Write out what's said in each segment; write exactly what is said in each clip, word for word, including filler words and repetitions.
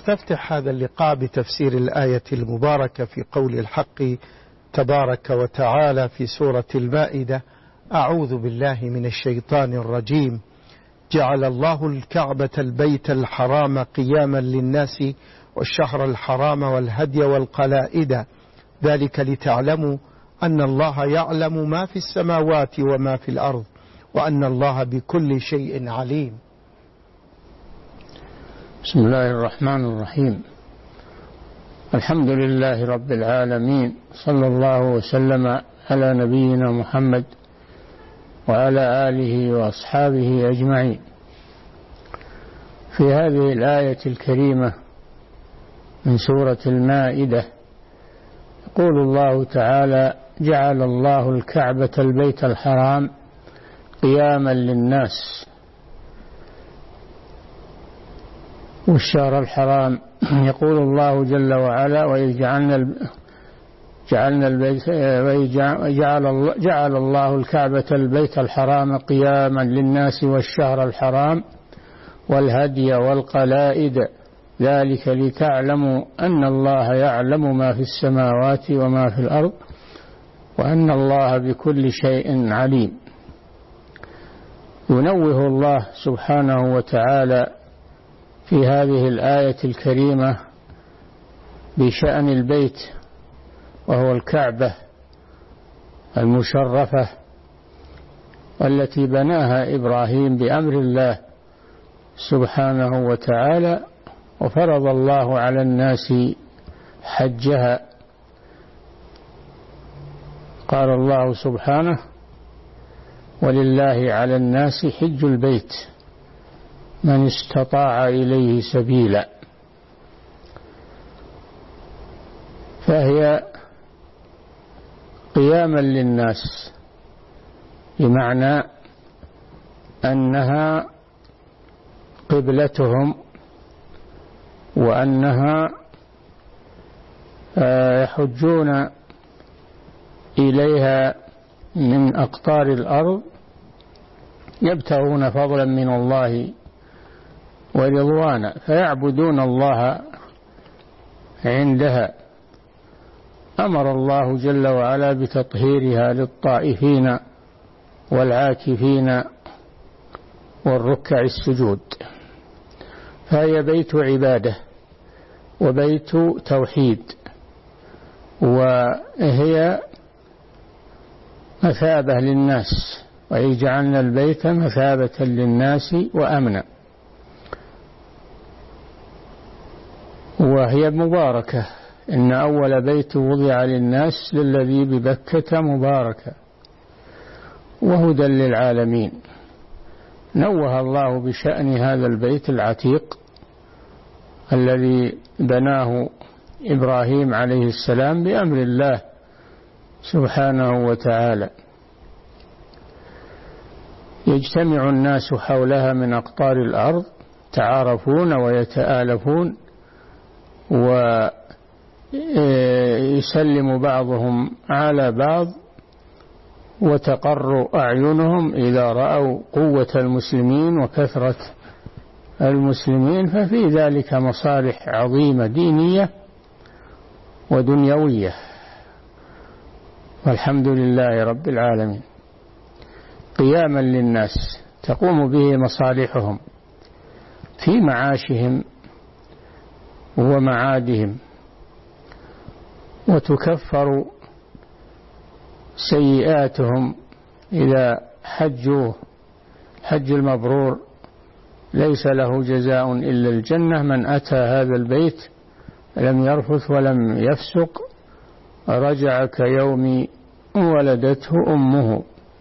ونستفتح هذا اللقاء بتفسير الآية المباركة في قول الحق تبارك وتعالى في سورة المائدة: أعوذ بالله من الشيطان الرجيم. جعل الله الكعبة البيت الحرام قياما للناس والشهر الحرام والهدي والقلائد ذلك لتعلموا أن الله يعلم ما في السماوات وما في الأرض وأن الله بكل شيء عليم. بسم الله الرحمن الرحيم. الحمد لله رب العالمين، صلى الله وسلم على نبينا محمد وعلى آله وأصحابه أجمعين. في هذه الآية الكريمة من سورة المائدة يقول الله تعالى: جعل الله الكعبة البيت الحرام قياما للناس والشهر الحرام. يقول الله جل وعلا: وإذ جعلنا جعلنا البيت جعل جعل الله الكعبة البيت الحرام قياما للناس والشهر الحرام والهدي والقلائد ذلك لتعلموا أن الله يعلم ما في السماوات وما في الأرض وأن الله بكل شيء عليم. ينوه الله سبحانه وتعالى في هذه الآية الكريمة بشأن البيت، وهو الكعبة المشرفة التي بناها إبراهيم بأمر الله سبحانه وتعالى، وفرض الله على الناس حجها. قال الله سبحانه: ولله على الناس حج البيت من استطاع إليه سبيلا. فهي قياما للناس بمعنى أنها قبلتهم، وأنها يحجون إليها من أقطار الأرض يبتغون فضلا من الله ورضوانا، فيعبدون الله عندها. أمر الله جل وعلا بتطهيرها للطائفين والعاكفين والركع السجود، فهي بيت عبادة وبيت توحيد، وهي مثابة للناس، وإذ جعلنا البيت مثابة للناس وأمنا. وهي مباركة، إن أول بيت وضع للناس للذي ببكة مباركة وهدى للعالمين. نوه الله بشأن هذا البيت العتيق الذي بناه إبراهيم عليه السلام بأمر الله سبحانه وتعالى. يجتمع الناس حولها من أقطار الأرض، تعارفون ويتآلفون، ويسلم بعضهم على بعض، وتقر أعينهم إذا رأوا قوة المسلمين وكثرة المسلمين، ففي ذلك مصالح عظيمة دينية ودنيوية، والحمد لله رب العالمين. قياما للناس تقوم به مصالحهم في معاشهم ومعادهم، وتكفر سيئاتهم إذا حجوا. حج المبرور ليس له جزاء إلا الجنة، من أتى هذا البيت لم يرفث ولم يفسق رجع كيوم ولدته أمه.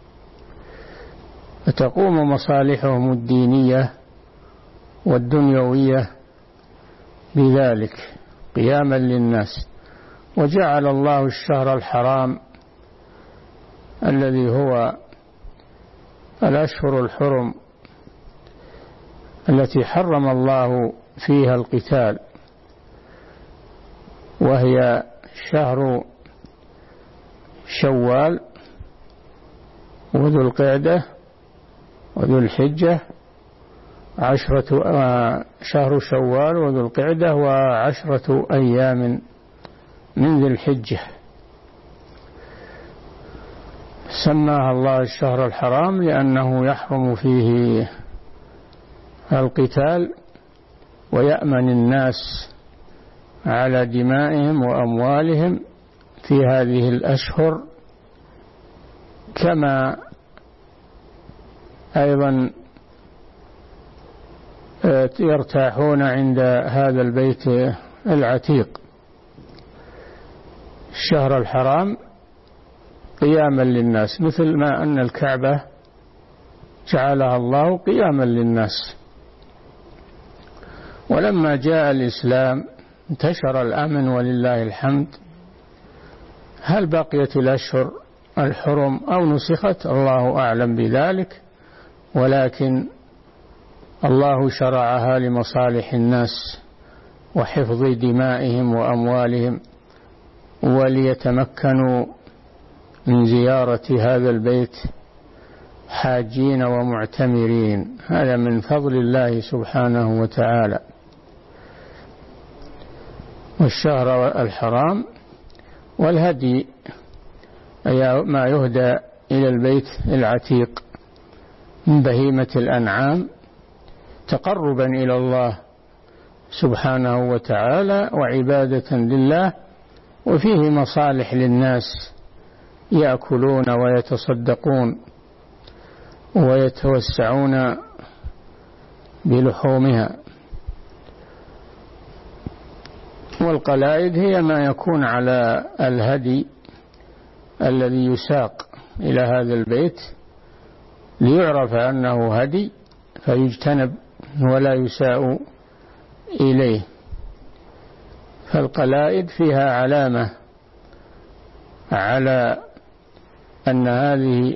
فتقوم مصالحهم الدينية والدنيوية بذلك قياما للناس. وجعل الله الشهر الحرام الذي هو الأشهر الحرم التي حرم الله فيها القتال، وهي شهر شوال وذو القعدة وذو الحجة عشرة شهر شوال وذو القعدة وعشرة أيام من ذي الحجة. سماها الله الشهر الحرام لأنه يحرم فيه القتال ويأمن الناس على دمائهم وأموالهم في هذه الأشهر، كما أيضا يرتاحون عند هذا البيت العتيق. الشهر الحرام قياما للناس، مثل ما أن الكعبة جعلها الله قياما للناس. ولما جاء الإسلام انتشر الأمن ولله الحمد. هل بقيت الأشهر الحرم أو نسخت؟ الله أعلم بذلك، ولكن الله شرعها لمصالح الناس وحفظ دمائهم وأموالهم، وليتمكنوا من زيارة هذا البيت حاجين ومعتمرين. هذا من فضل الله سبحانه وتعالى. والشهر الحرام والهدي أي ما يهدى إلى البيت العتيق من بهيمة الأنعام تقربا إلى الله سبحانه وتعالى وعبادة لله، وفيه مصالح للناس يأكلون ويتصدقون ويتوسعون بلحومها. والقلائد هي ما يكون على الهدي الذي يساق إلى هذا البيت ليعرف أنه هدي فيجتنب ولا يساء إليه. فالقلائد فيها علامة على أن هذه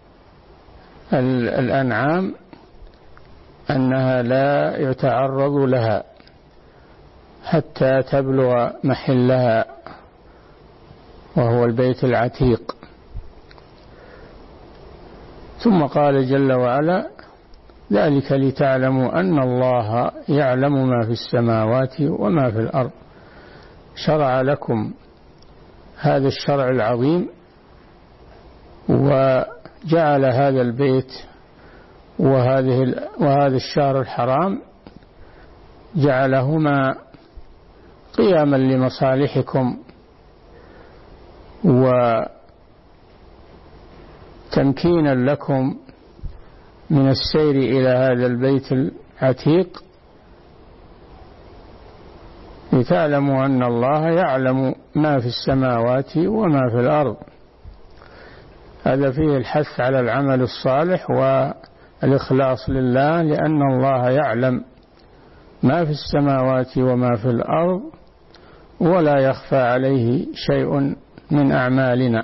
الأنعام أنها لا يتعرض لها حتى تبلغ محلها وهو البيت العتيق. ثم قال جل وعلا: ذلك لتعلموا أن الله يعلم ما في السماوات وما في الأرض. شرع لكم هذا الشرع العظيم وجعل هذا البيت وهذه وهذا الشهر الحرام جعلهما قياما لمصالحكم وتمكينا لكم من السير إلى هذا البيت العتيق، لتعلموا أن الله يعلم ما في السماوات وما في الأرض. هذا فيه الحث على العمل الصالح والإخلاص لله، لأن الله يعلم ما في السماوات وما في الأرض ولا يخفى عليه شيء من أعمالنا،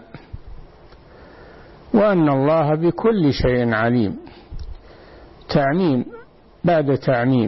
وأن الله بكل شيء عليم. تعميم بعد تعميم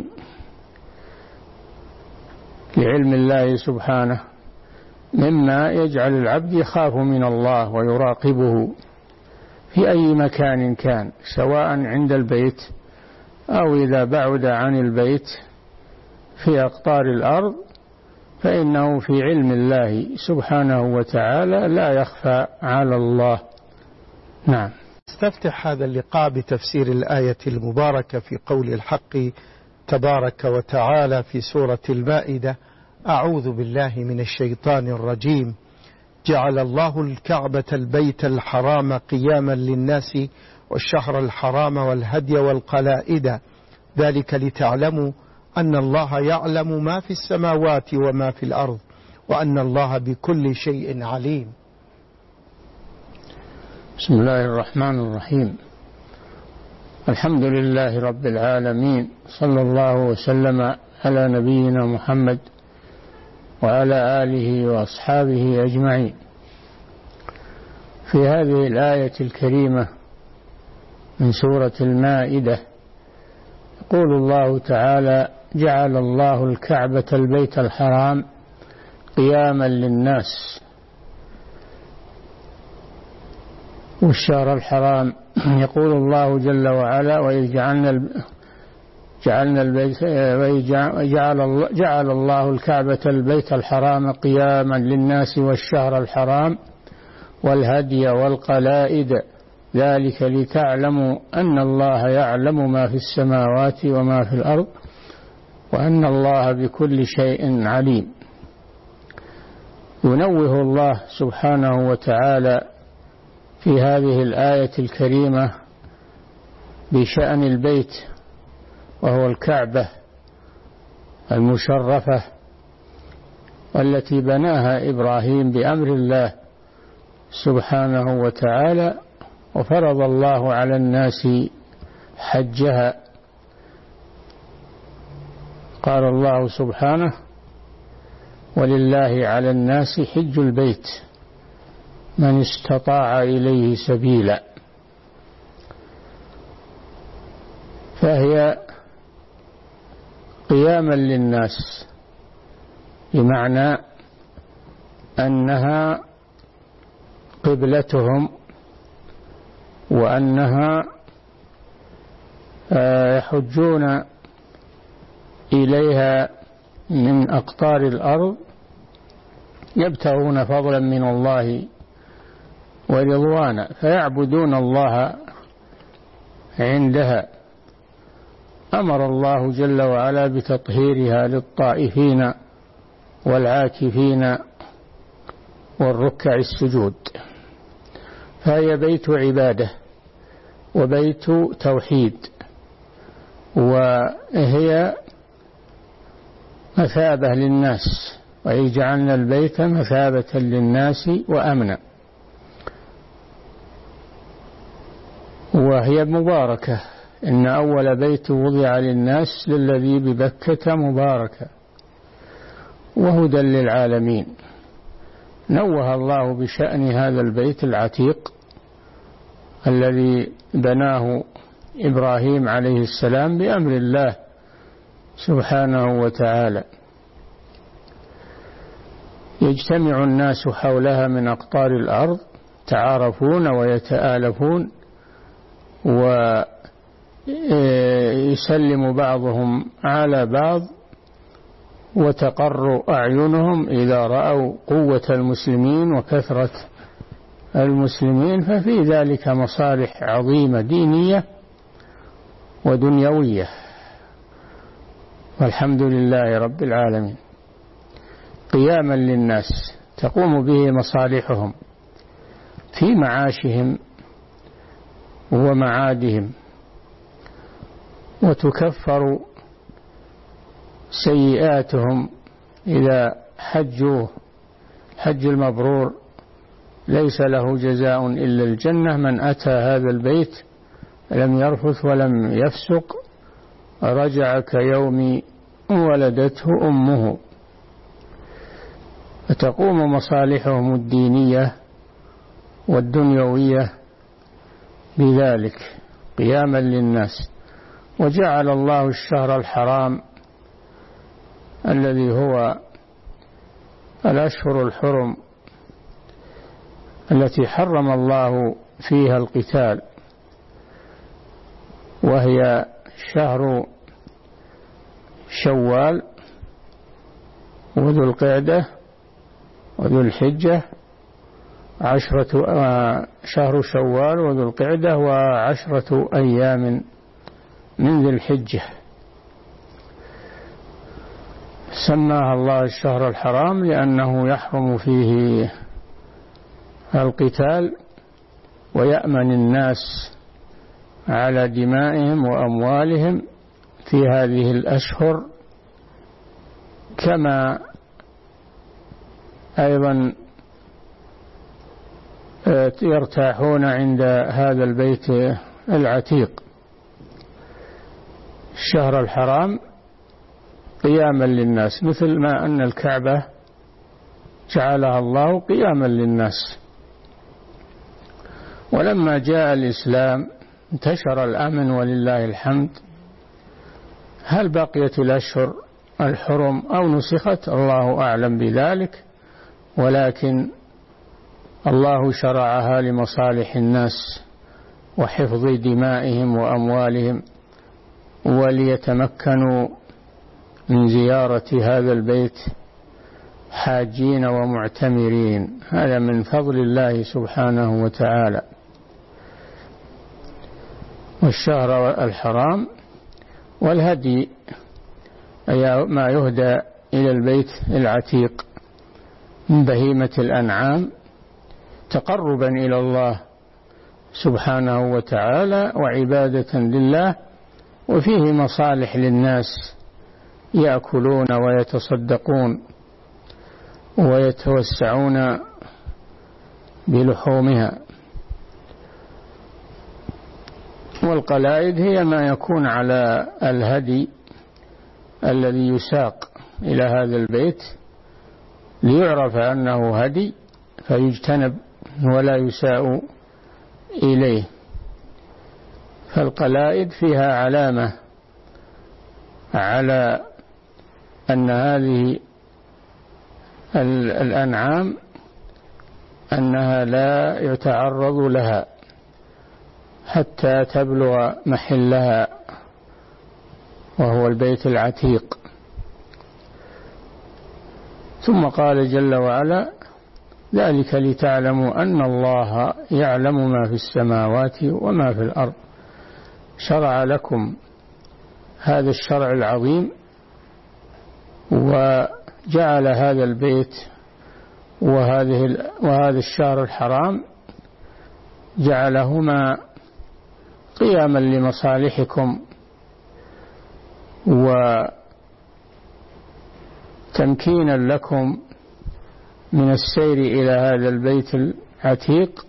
لعلم الله سبحانه، مما يجعل العبد يخاف من الله ويراقبه في أي مكان كان، سواء عند البيت أو إذا بعد عن البيت في أقطار الأرض، فإنه في علم الله سبحانه وتعالى لا يخفى على الله. نعم. استفتح هذا اللقاء بتفسير الآية المباركة في قول الحق تبارك وتعالى في سورة المائدة: أعوذ بالله من الشيطان الرجيم. جعل الله الكعبة البيت الحرام قياما للناس والشهر الحرام والهدي والقلائد ذلك لتعلموا أن الله يعلم ما في السماوات وما في الأرض وأن الله بكل شيء عليم. بسم الله الرحمن الرحيم. الحمد لله رب العالمين، صلى الله وسلم على نبينا محمد وعلى آله وأصحابه أجمعين. في هذه الآية الكريمة من سورة المائدة يقول الله تعالى: جعل الله الكعبة البيت الحرام قياما للناس. والشهر الحرام يقول الله جل وعلا: وإذ جعلنا جعلنا البيت جعل جعل الله الكعبة البيت الحرام قياما للناس والشهر الحرام والهدي والقلائد ذلك لتعلموا أن الله يعلم ما في السماوات وما في الأرض وأن الله بكل شيء عليم. ينوه الله سبحانه وتعالى في هذه الآية الكريمة بشأن البيت وهو الكعبة المشرفة والتي بناها إبراهيم بأمر الله سبحانه وتعالى، وفرض الله على الناس حجها. قال الله سبحانه: ولله على الناس حج البيت من استطاع إليه سبيلا. فهي قياما للناس بمعنى أنها قبلتهم وأنها يحجون إليها من أقطار الأرض يبتغون فضلا من الله ورضوانا فيعبدون الله عندها. أمر الله جل وعلا بتطهيرها للطائفين والعاكفين والركع السجود، فهي بيت عبادة وبيت توحيد، وهي مثابة للناس، وإذ جعلنا البيت مثابة للناس وأمنا، وهي مباركة. إن أول بيت وضع للناس للذي ببكة مباركة وهدى للعالمين. نوه الله بشأن هذا البيت العتيق الذي بناه إبراهيم عليه السلام بأمر الله سبحانه وتعالى. يجتمع الناس حولها من أقطار الأرض تعارفون ويتآلفون ويسلم بعضهم على بعض، وتقر أعينهم إذا رأوا قوة المسلمين وكثرة المسلمين، ففي ذلك مصالح عظيمة دينية ودنيوية، والحمد لله رب العالمين. قياما للناس تقوم به مصالحهم في معاشهم ومعادهم، وتكفر سيئاتهم إذا حجوا. حج المبرور ليس له جزاء إلا الجنة، من أتى هذا البيت لم يرفث ولم يفسق رجع كيوم ولدته أمه. فتقوم مصالحهم الدينية والدنيوية بذلك قياما للناس. وجعل الله الشهر الحرام الذي هو الأشهر الحرم التي حرم الله فيها القتال، وهي شهر شوال وذو القعدة وذو الحجة، عشرة شهر شوال وذو القعدة وعشرة أيام من ذي الحجة. سماها الله الشهر الحرام لأنه يحرم فيه القتال، ويأمن الناس على دمائهم وأموالهم في هذه الأشهر، كما أيضا يرتاحون عند هذا البيت العتيق. الشهر الحرام قياما للناس، مثل ما أن الكعبة جعلها الله قياما للناس. ولما جاء الإسلام انتشر الأمن ولله الحمد. هل بقيت الأشهر الحرم أو نسخت؟ الله أعلم بذلك، ولكن الله شرعها لمصالح الناس وحفظ دمائهم وأموالهم وليتمكنوا من زيارة هذا البيت حاجين ومعتمرين. هذا من فضل الله سبحانه وتعالى. والشهر الحرام والهدي أي ما يهدى إلى البيت العتيق من بهيمة الأنعام تقربا إلى الله سبحانه وتعالى وعبادة لله، وفيه مصالح للناس يأكلون ويتصدقون ويتوسعون بلحومها. والقلائد هي ما يكون على الهدي الذي يساق إلى هذا البيت ليعرف أنه هدي فيجتنب ولا يساء إليه. فالقلائد فيها علامة على أن هذه الأنعام أنها لا يتعرض لها حتى تبلغ محلها وهو البيت العتيق. ثم قال جل وعلا: ذلك لتعلموا أن الله يعلم ما في السماوات وما في الأرض. شرع لكم هذا الشرع العظيم وجعل هذا البيت وهذه وهذا الشهر الحرام جعلهما قياما لمصالحكم وتمكينا لكم من السير إلى هذا البيت العتيق،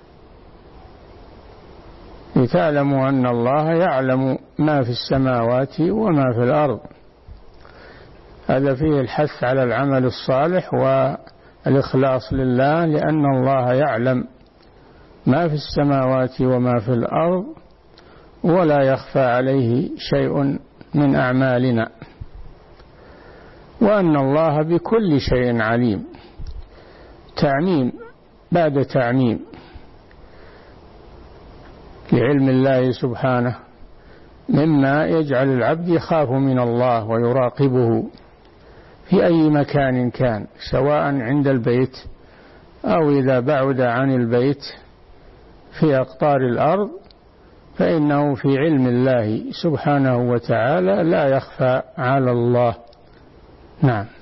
لتعلموا أن الله يعلم ما في السماوات وما في الأرض. هذا فيه الحث على العمل الصالح والإخلاص لله، لأن الله يعلم ما في السماوات وما في الأرض ولا يخفى عليه شيء من أعمالنا، وأن الله بكل شيء عليم. تعميم بعد تعميم لعلم الله سبحانه مما يجعل العبد يخاف من الله ويراقبه في أي مكان كان، سواء عند البيت أو إذا بعد عن البيت في أقطار الأرض، فإنه في علم الله سبحانه وتعالى لا يخفى على الله. نعم.